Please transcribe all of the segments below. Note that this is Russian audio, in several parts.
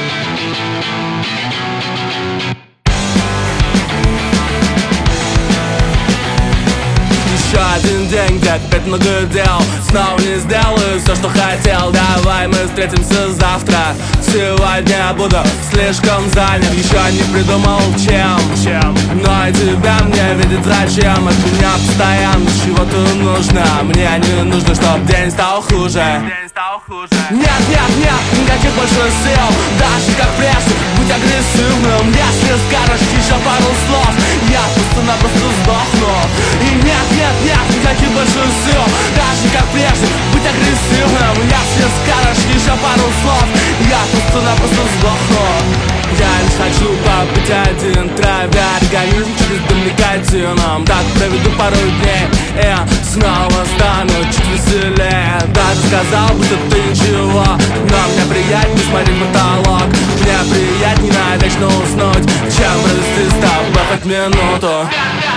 Еще один день, где опять много дел. Снова не сделаю все, что хотел. Давай мы встретимся завтра. Сегодня я буду слишком занят. Еще не придумал чем. Но и тебя мне видит зачем. От меня постоянно чего-то нужно. Мне не нужно, чтоб день стал хуже. Нет, нет, нет, никаких больше сил. Даже как прежде, будь агрессивным. Если скажешь еще пару слов, я просто-напросто сдохну. И нет, нет, нет, никаких больше сил. Даже как прежде, будь агрессивным. Если скажешь еще пару слов, я просто-напросто сдохну. Я лишь хочу побыть один, травя организм через дым никотином. Так проведу пару дней, и я снова стану чуть веселее. Даже сказал бы, что ты ничего, но мне приятнее смотреть в потолок. Мне приятнее навечно уснуть, чем провести с тобой хоть минуту.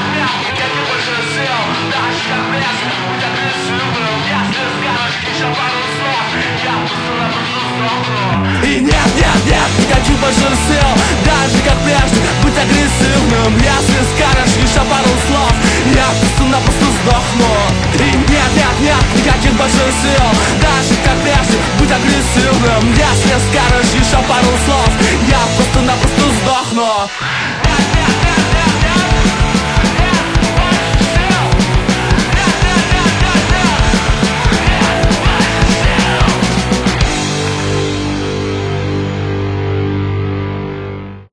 И нет, нет, нет, никаких больше сил. Даже как прежде, будь агрессивным. Если скажешь еще пару слов, я просто-напросто сдохну. И нет, нет, нет, никаких больше сил. Даже как прежде, будь агрессивным. Если скажешь еще пару слов, я просто-напросто сдохну.